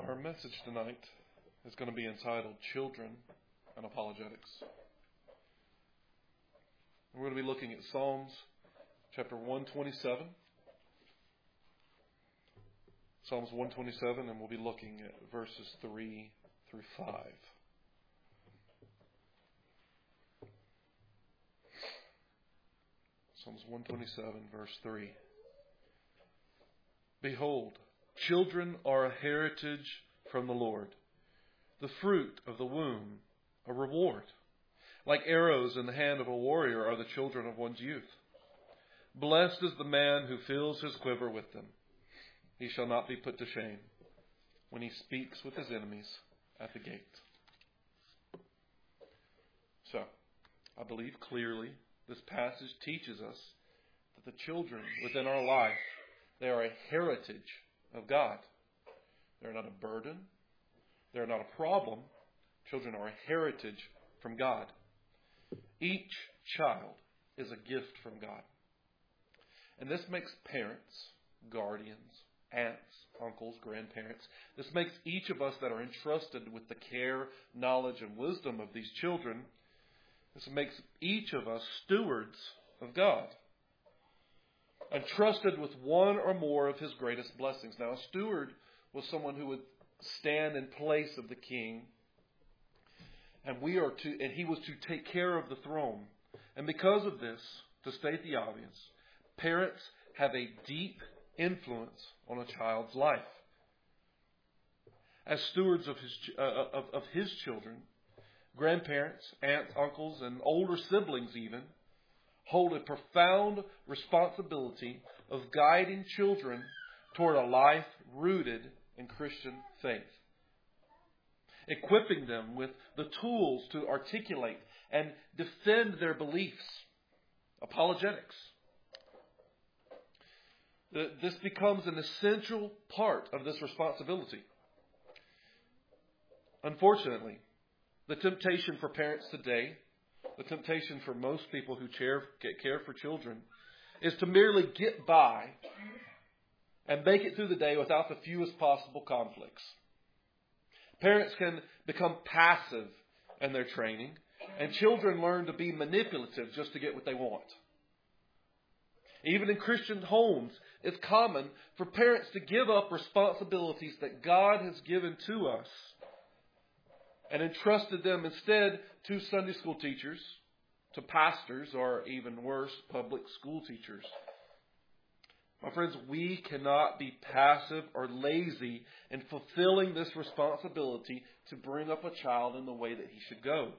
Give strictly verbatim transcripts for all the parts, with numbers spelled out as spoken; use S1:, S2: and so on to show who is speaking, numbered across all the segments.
S1: Our message tonight is going to be entitled Children and Apologetics. We're going to be looking at Psalms chapter one twenty-seven. Psalms one twenty-seven, and we'll be looking at verses three through five. Psalms one twenty-seven, verse three. Behold, children are a heritage from the Lord, the fruit of the womb, a reward. Like arrows in the hand of a warrior are the children of one's youth. Blessed is the man who fills his quiver with them. He shall not be put to shame when he speaks with his enemies at the gate. So, I believe clearly this passage teaches us that the children within our life, they are a heritage of God. They're not a burden. They're not a problem. Children are a heritage from God. Each child is a gift from God. And this makes parents, guardians, aunts, uncles, grandparents, this makes each of us that are entrusted with the care, knowledge, and wisdom of these children, this makes each of us stewards of God, entrusted with one or more of His greatest blessings. Now, a steward was someone who would stand in place of the king, and we are to, and he was to take care of the throne. And because of this, to state the obvious, parents have a deep influence on a child's life. As stewards of his uh, of, of his children, grandparents, aunts, uncles, and older siblings even hold a profound responsibility of guiding children toward a life rooted in Christian faith, equipping them with the tools to articulate and defend their beliefs. Apologetics. This becomes an essential part of this responsibility. Unfortunately, the temptation for parents today, the temptation for most people who care, care for children, is to merely get by and make it through the day without the fewest possible conflicts. Parents can become passive in their training, and children learn to be manipulative just to get what they want. Even in Christian homes, it's common for parents to give up responsibilities that God has given to us and entrusted them instead to Sunday school teachers, to pastors, or even worse, public school teachers. My friends, we cannot be passive or lazy in fulfilling this responsibility to bring up a child in the way that he should go.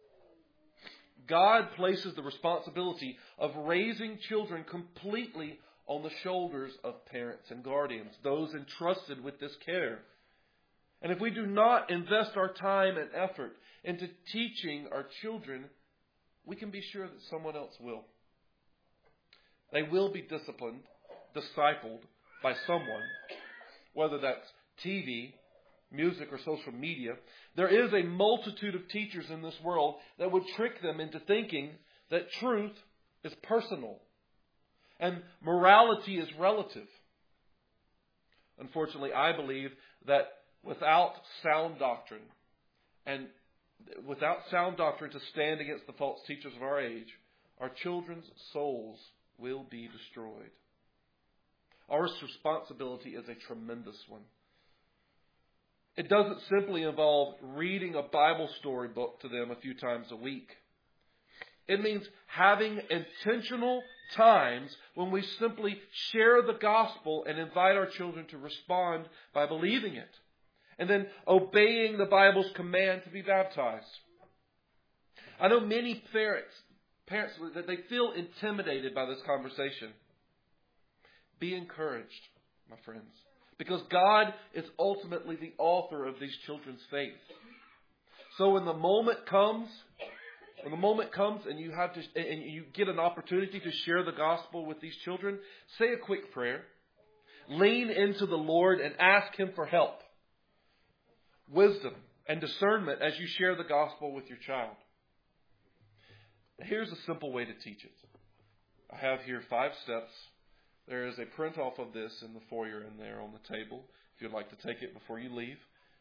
S1: God places the responsibility of raising children completely on the shoulders of parents and guardians, those entrusted with this care. And if we do not invest our time and effort into teaching our children, we can be sure that someone else will. They will be disciplined, discipled by someone, whether that's T V, music, or social media. There is a multitude of teachers in this world that would trick them into thinking that truth is personal and morality is relative. Unfortunately, I believe that without sound doctrine and without sound doctrine to stand against the false teachers of our age, our children's souls will be destroyed. Our responsibility is a tremendous one. It doesn't simply involve reading a Bible storybook to them a few times a week. It means having intentional times when we simply share the gospel and invite our children to respond by believing it, and then obeying the Bible's command to be baptized. I know many parents, parents that they feel intimidated by this conversation. Be encouraged, my friends, because God is ultimately the author of these children's faith. So when the moment comes, when the moment comes and you have to, and you get an opportunity to share the gospel with these children, say a quick prayer, lean into the Lord and ask Him for help, wisdom, and discernment as you share the gospel with your child. Here's a simple way to teach it. I have here five steps. There is a print off of this in the foyer in there on the table if you'd like to take it before you leave.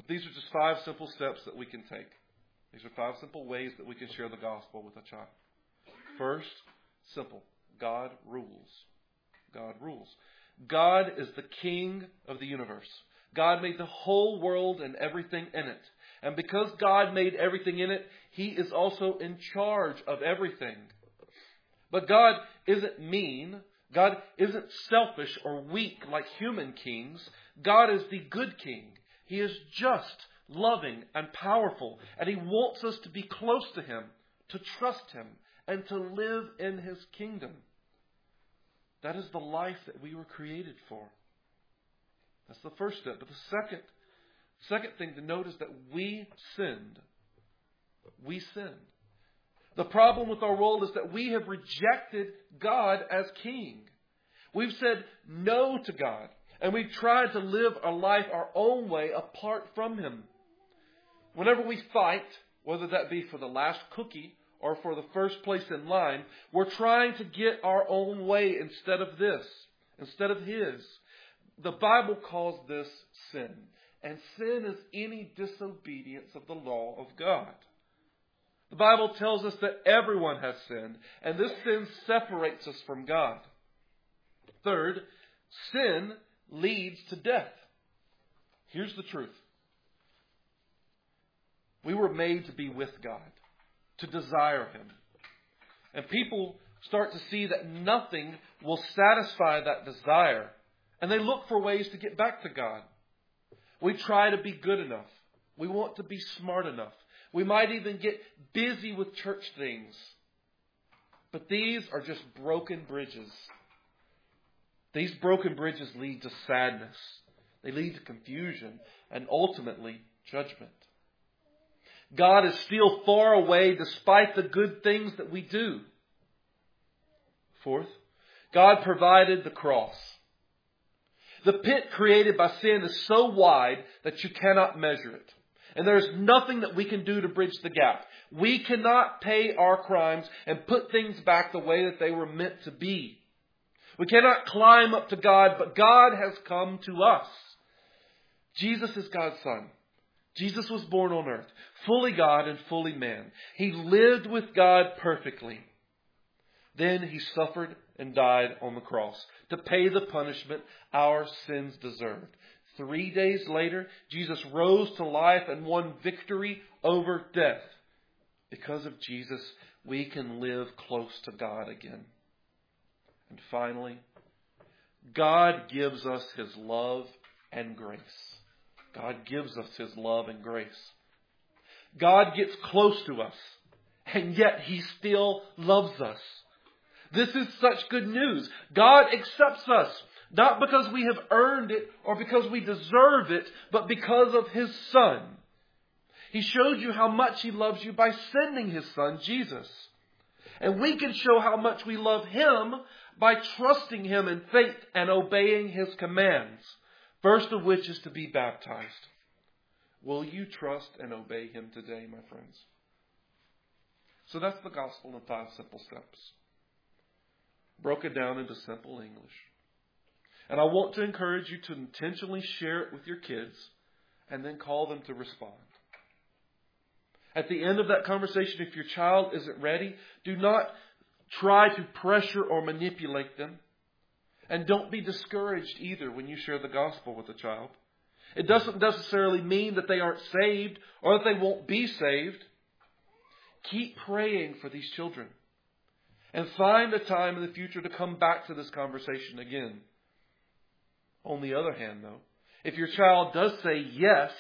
S1: these are just five simple steps that we can take. These are five simple ways that we can share the gospel with a child. First, simple. God rules. God rules. God is the king of the universe. God made the whole world and everything in it. And because God made everything in it, He is also in charge of everything. But God isn't mean. God isn't selfish or weak like human kings. God is the good king. He is just, loving, and powerful. And He wants us to be close to Him, to trust Him, and to live in His kingdom. That is the life that we were created for. That's the first step. But the second, second thing to note is that we sinned. We sinned. The problem with our world is that we have rejected God as king. We've said no to God. And we've tried to live our life our own way apart from Him. Whenever we fight, whether that be for the last cookie or for the first place in line, we're trying to get our own way instead of this, instead of His. The Bible calls this sin. And sin is any disobedience of the law of God. The Bible tells us that everyone has sinned, and this sin separates us from God. Third, sin leads to death. Here's the truth. We were made to be with God, to desire Him. And people start to see that nothing will satisfy that desire. And they look for ways to get back to God. We try to be good enough. We want to be smart enough. We might even get busy with church things. But these are just broken bridges. These broken bridges lead to sadness. They lead to confusion and ultimately judgment. God is still far away despite the good things that we do. Fourth, God provided the cross. The pit created by sin is so wide that you cannot measure it. And there is nothing that we can do to bridge the gap. We cannot pay our crimes and put things back the way that they were meant to be. We cannot climb up to God, but God has come to us. Jesus is God's Son. Jesus was born on earth, fully God and fully man. He lived with God perfectly. Then He suffered and died on the cross to pay the punishment our sins deserved. Three days later, Jesus rose to life and won victory over death. Because of Jesus, we can live close to God again. And finally, God gives us His love and grace. God gives us His love and grace. God gets close to us, and yet He still loves us. This is such good news. God accepts us, not because we have earned it or because we deserve it, but because of His Son. He showed you how much He loves you by sending His Son, Jesus. And we can show how much we love Him by trusting Him in faith and obeying His commands. First of which is to be baptized. Will you trust and obey Him today, my friends? So that's the gospel in five simple steps. Broken down into simple English. And I want to encourage you to intentionally share it with your kids and then call them to respond. At the end of that conversation, if your child isn't ready, do not try to pressure or manipulate them. And don't be discouraged either when you share the gospel with a child. It doesn't necessarily mean that they aren't saved or that they won't be saved. Keep praying for these children. And find a time in the future to come back to this conversation again. On the other hand, though, if your child does say yes,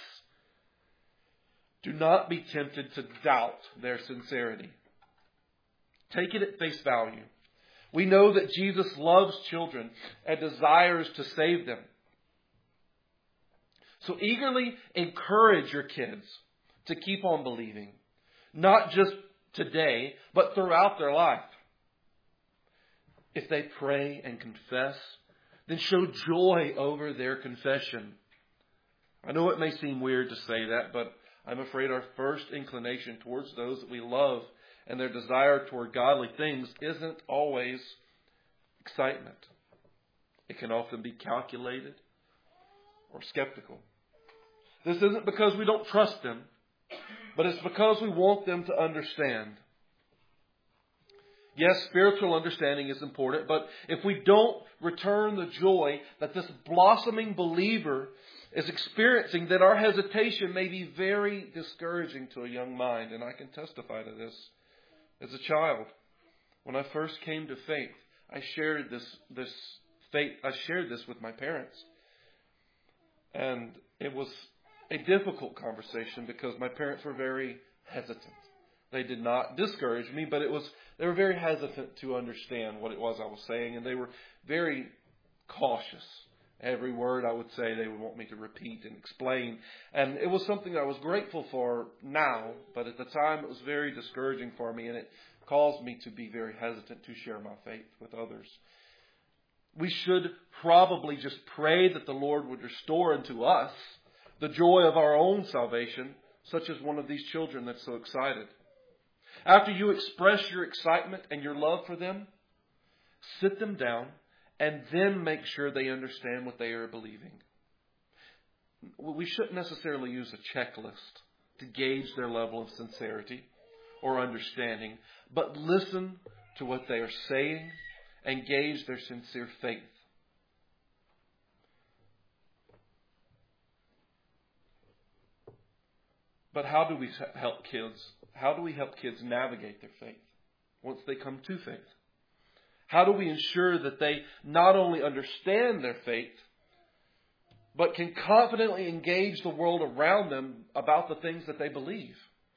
S1: do not be tempted to doubt their sincerity. Take it at face value. We know that Jesus loves children and desires to save them. So eagerly encourage your kids to keep on believing. Not just today, but throughout their life. If they pray and confess, then show joy over their confession. I know it may seem weird to say that, but I'm afraid our first inclination towards those that we love and their desire toward godly things isn't always excitement. It can often be calculated or skeptical. This isn't because we don't trust them, but it's because we want them to understand. Yes, spiritual understanding is important, but if we don't return the joy that this blossoming believer is experiencing, then our hesitation may be very discouraging to a young mind. And I can testify to this. As a child, when I first came to faith, I shared this, this faith, I shared this with my parents. And it was a difficult conversation because my parents were very hesitant. They did not discourage me, but it was they were very hesitant to understand what it was I was saying, and they were very cautious. Every word I would say, they would want me to repeat and explain. And it was something I was grateful for now, but at the time it was very discouraging for me, and it caused me to be very hesitant to share my faith with others. We should probably just pray that the Lord would restore unto us the joy of our own salvation, such as one of these children that's so excited. After you express your excitement and your love for them, sit them down and then make sure they understand what they are believing. We shouldn't necessarily use a checklist to gauge their level of sincerity or understanding, but listen to what they are saying and gauge their sincere faith. But how do we help kids? How do we help kids navigate their faith once they come to faith? How do we ensure that they not only understand their faith, but can confidently engage the world around them about the things that they believe?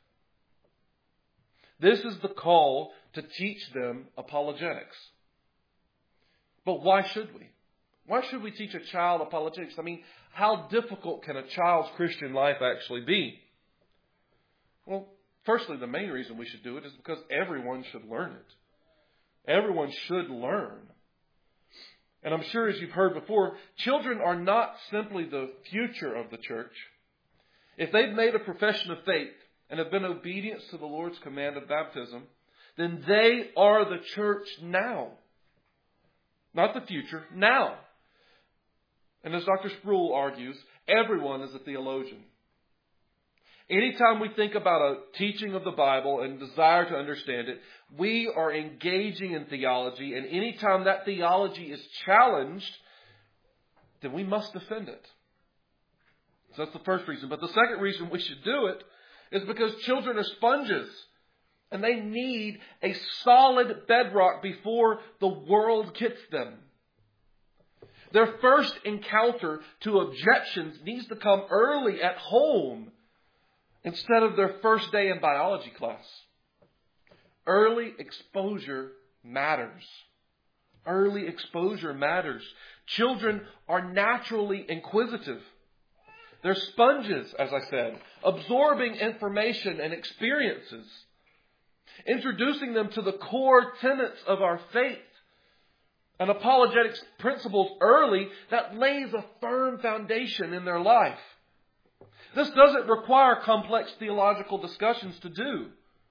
S1: This is the call to teach them apologetics. But why should we? Why should we teach a child apologetics? I mean, how difficult can a child's Christian life actually be? Well, firstly, the main reason we should do it is because everyone should learn it. Everyone should learn. And I'm sure, as you've heard before, children are not simply the future of the church. If they've made a profession of faith and have been obedient to the Lord's command of baptism, then they are the church now. Not the future, now. And as Doctor Sproul argues, everyone is a theologian. Anytime we think about a teaching of the Bible and desire to understand it, we are engaging in theology. And anytime that theology is challenged, then we must defend it. So that's the first reason. But the second reason we should do it is because children are sponges. And they need a solid bedrock before the world gets them. Their first encounter to objections needs to come early at home, instead of their first day in biology class. Early exposure matters. Early exposure matters. Children are naturally inquisitive. They're sponges, as I said, absorbing information and experiences, introducing them to the core tenets of our faith and apologetics principles early that lays a firm foundation in their life. This doesn't require complex theological discussions to do.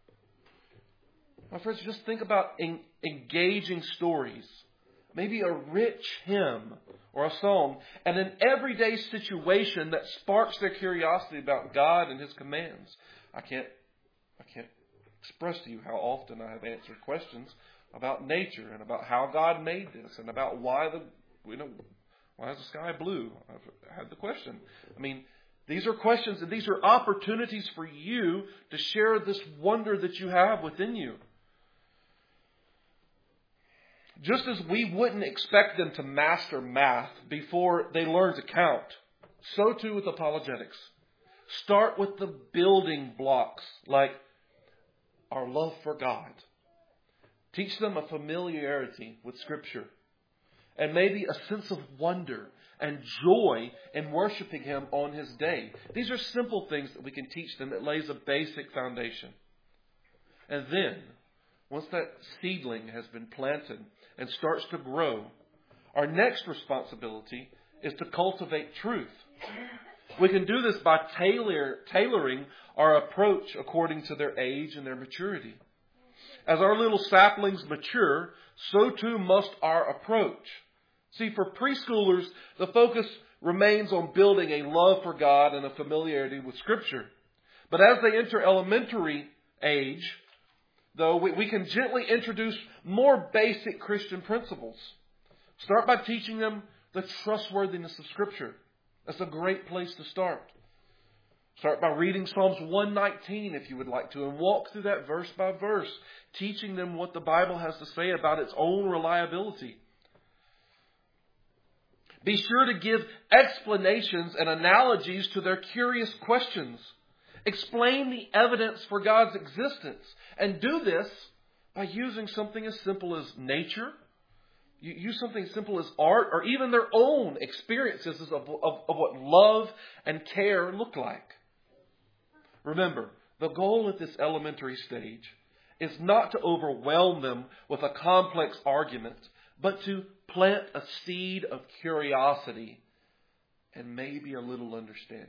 S1: My friends, just think about en- engaging stories. Maybe a rich hymn or a psalm and an everyday situation that sparks their curiosity about God and His commands. I can't, I can't express to you how often I have answered questions about nature and about how God made this and about why the, you know, why is the sky blue? I've had the question. I mean, these are questions and these are opportunities for you to share this wonder that you have within you. Just as we wouldn't expect them to master math before they learn to count, so too with apologetics. Start with the building blocks like our love for God. Teach them a familiarity with Scripture and maybe a sense of wonder and joy in worshiping Him on His day. These are simple things that we can teach them that lays a basic foundation. And then, once that seedling has been planted and starts to grow, our next responsibility is to cultivate truth. We can do this by tailor, tailoring our approach according to their age and their maturity. As our little saplings mature, so too must our approach. See, for preschoolers, the focus remains on building a love for God and a familiarity with Scripture. But as they enter elementary age, though, we, we can gently introduce more basic Christian principles. Start by teaching them the trustworthiness of Scripture. That's a great place to start. Start by reading Psalms one nineteen if you would like to, and walk through that verse by verse, teaching them what the Bible has to say about its own reliability. Be sure to give explanations and analogies to their curious questions. Explain the evidence for God's existence, and do this by using something as simple as nature. You use something as simple as art, or even their own experiences of, of, of what love and care look like. Remember, the goal at this elementary stage is not to overwhelm them with a complex argument, but to plant a seed of curiosity and maybe a little understanding.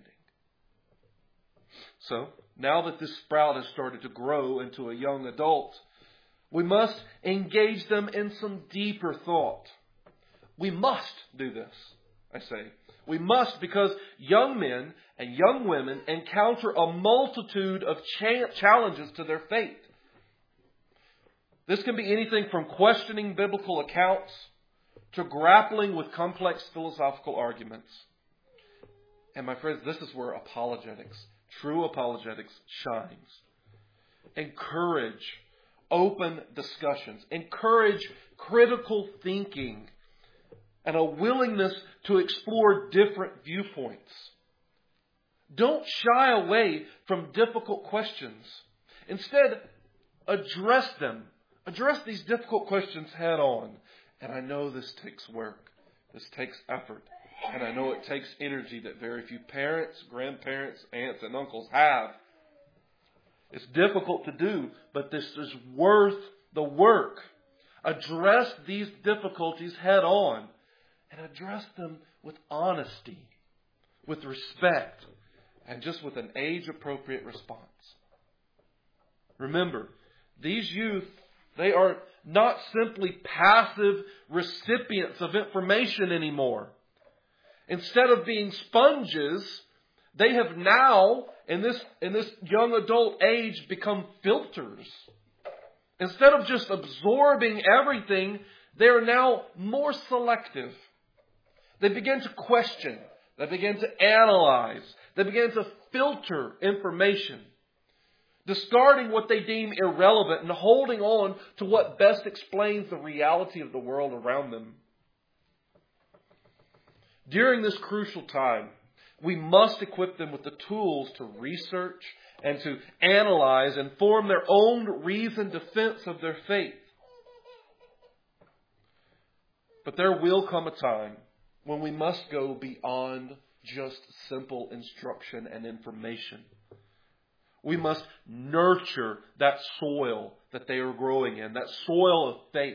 S1: So, now that this sprout has started to grow into a young adult, we must engage them in some deeper thought. We must do this, I say. We must, because young men and young women encounter a multitude of cha- challenges to their faith. This can be anything from questioning biblical accounts to grappling with complex philosophical arguments. And my friends, this is where apologetics, true apologetics, shines. Encourage open discussions. Encourage critical thinking and a willingness to explore different viewpoints. Don't shy away from difficult questions. Instead, address them. Address these difficult questions head on. And I know this takes work. This takes effort. And I know it takes energy that very few parents, grandparents, aunts, and uncles have. It's difficult to do, but this is worth the work. Address these difficulties head on. And address them with honesty, with respect, and just with an age-appropriate response. Remember, these youth, they are not simply passive recipients of information anymore. Instead of being sponges, they have now, in this, in this young adult age, become filters. Instead of just absorbing everything, they are now more selective. They begin to question. They begin to analyze. They begin to filter information, discarding what they deem irrelevant and holding on to what best explains the reality of the world around them. During this crucial time, we must equip them with the tools to research and to analyze and form their own reasoned defense of their faith. But there will come a time when we must go beyond just simple instruction and information. We must nurture that soil that they are growing in, that soil of faith.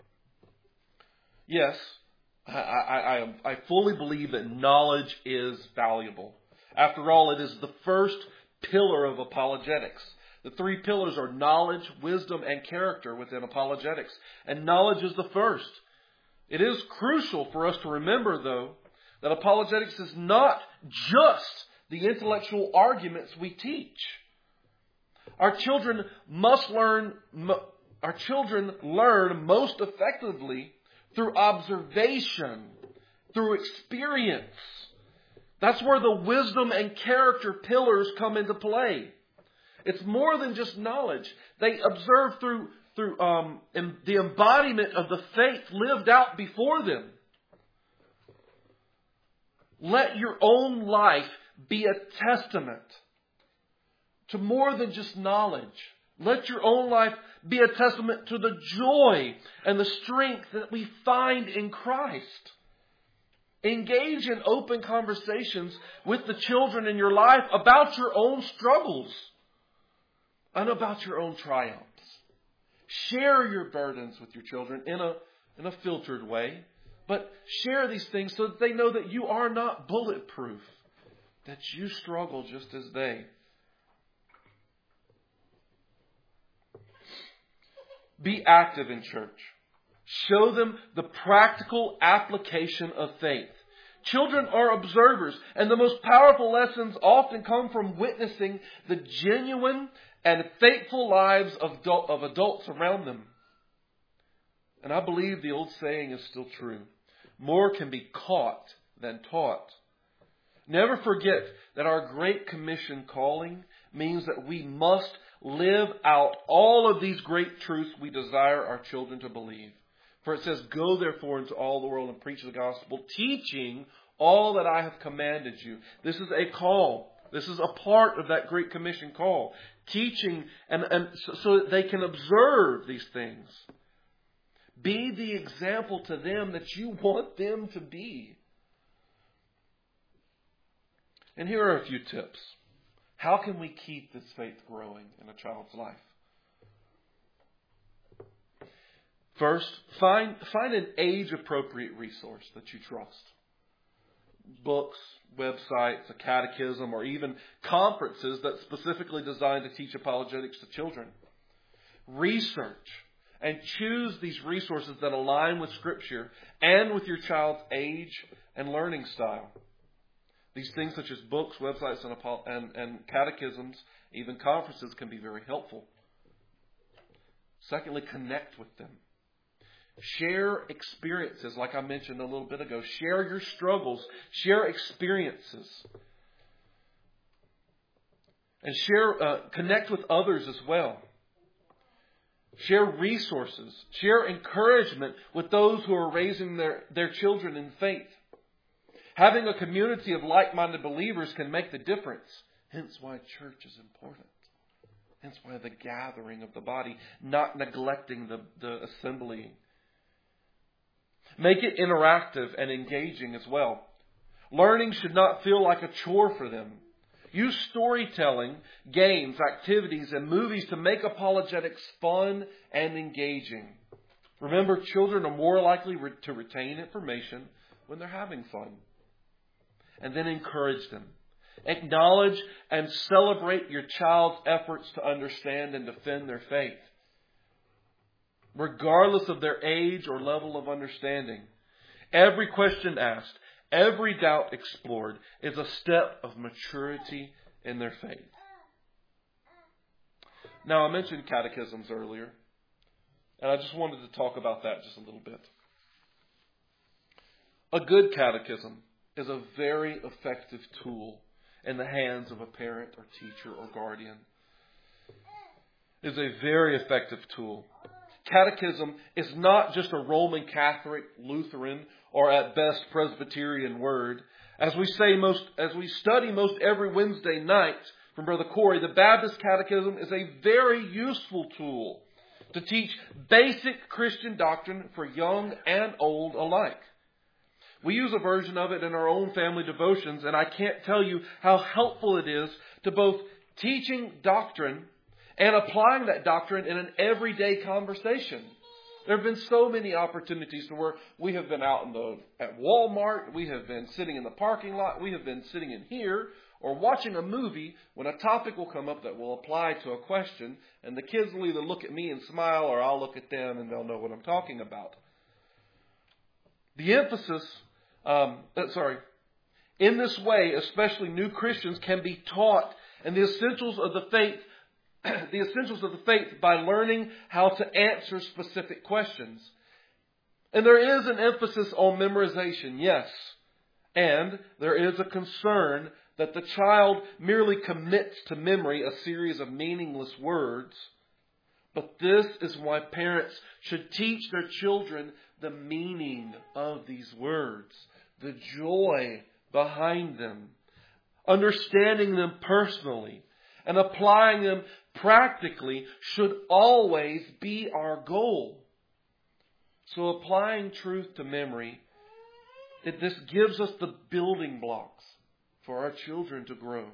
S1: Yes, I, I, I, I fully believe that knowledge is valuable. After all, it is the first pillar of apologetics. The three pillars are knowledge, wisdom, and character within apologetics. And knowledge is the first. It is crucial for us to remember, though, that apologetics is not just the intellectual arguments we teach. Our children must learn, our children learn most effectively through observation, through experience. That's where the wisdom and character pillars come into play. It's more than just knowledge. They observe through through um, the embodiment of the faith lived out before them. Let your own life be a testament to more than just knowledge. Let your own life be a testament to the joy and the strength that we find in Christ. Engage in open conversations with the children in your life about your own struggles and about your own triumphs. Share your burdens with your children in a, in a filtered way, but share these things so that they know that you are not bulletproof, that you struggle just as they. Be active in church. Show them the practical application of faith. Children are observers, and the most powerful lessons often come from witnessing the genuine and faithful lives of, adult, of adults around them. And I believe the old saying is still true. More can be caught than taught. Never forget that our Great Commission calling means that we must live out all of these great truths we desire our children to believe. For it says, "Go therefore into all the world and preach the gospel, teaching all that I have commanded you." This is a call. This is a part of that Great Commission call. Teaching and, and so, so that they can observe these things. Be the example to them that you want them to be. And here are a few tips. How can we keep this faith growing in a child's life? First, find, find an age-appropriate resource that you trust. Books, websites, a catechism, or even conferences that's specifically designed to teach apologetics to children. Research and choose these resources that align with Scripture and with your child's age and learning style. These things such as books, websites, and, and, and catechisms, even conferences, can be very helpful. Secondly, connect with them. Share experiences, like I mentioned a little bit ago. Share your struggles. Share experiences. And share, uh, connect with others as well. Share resources. Share encouragement with those who are raising their, their children in faith. Having a community of like-minded believers can make the difference. Hence why church is important. Hence why the gathering of the body, not neglecting the, the assembly. Make it interactive and engaging as well. Learning should not feel like a chore for them. Use storytelling, games, activities, and movies to make apologetics fun and engaging. Remember, children are more likely re- to retain information when they're having fun. And then encourage them. Acknowledge and celebrate your child's efforts to understand and defend their faith, regardless of their age or level of understanding. Every question asked, every doubt explored is a step of maturity in their faith. Now, I mentioned catechisms earlier, and I just wanted to talk about that just a little bit. A good catechism is a very effective tool in the hands of a parent or teacher or guardian. It is a very effective tool. Catechism is not just a Roman Catholic, Lutheran, or at best Presbyterian word. As we say most, as we study most every Wednesday night from Brother Corey, the Baptist Catechism is a very useful tool to teach basic Christian doctrine for young and old alike. We use a version of it in our own family devotions, and I can't tell you how helpful it is to both teaching doctrine and applying that doctrine in an everyday conversation. There have been so many opportunities to where we have been out in the at Walmart, we have been sitting in the parking lot, we have been sitting in here, or watching a movie when a topic will come up that will apply to a question, and the kids will either look at me and smile, or I'll look at them and they'll know what I'm talking about. The emphasis, um, sorry, in this way, especially new Christians can be taught and the essentials of the faith the essentials of the faith by learning how to answer specific questions. And there is an emphasis on memorization, yes. And there is a concern that the child merely commits to memory a series of meaningless words. But this is why parents should teach their children the meaning of these words, the joy behind them, understanding them personally, and applying them practically should always be our goal. So applying truth to memory, it, this gives us the building blocks for our children to grow.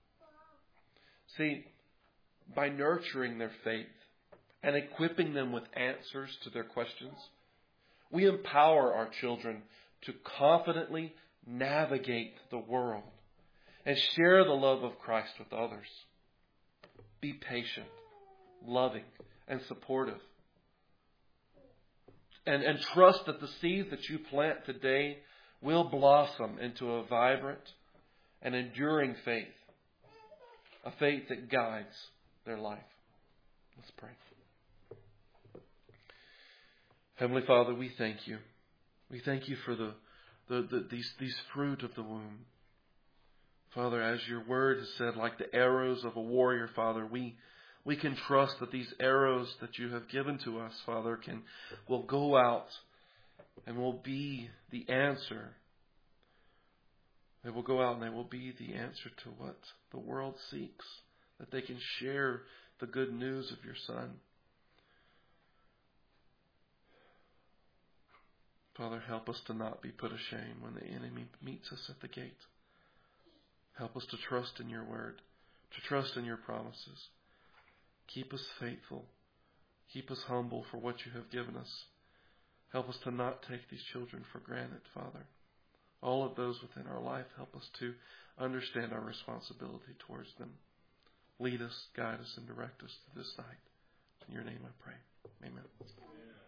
S1: See, by nurturing their faith and equipping them with answers to their questions, we empower our children to confidently navigate the world and share the love of Christ with others. Be patient, loving, and supportive. And, and trust that the seeds that you plant today will blossom into a vibrant and enduring faith. A faith that guides their life. Let's pray. Heavenly Father, we thank you. We thank you for the, the, the these these fruit of the womb. Father, as your word has said, like the arrows of a warrior, Father, we we can trust that these arrows that you have given to us, Father, can will go out and will be the answer. They will go out and they will be the answer to what the world seeks, that they can share the good news of your Son. Father, help us to not be put ashamed when the enemy meets us at the gate. Help us to trust in your word, to trust in your promises. Keep us faithful. Keep us humble for what you have given us. Help us to not take these children for granted, Father. All of those within our life, help us to understand our responsibility towards them. Lead us, guide us, and direct us through this night. In your name I pray. Amen.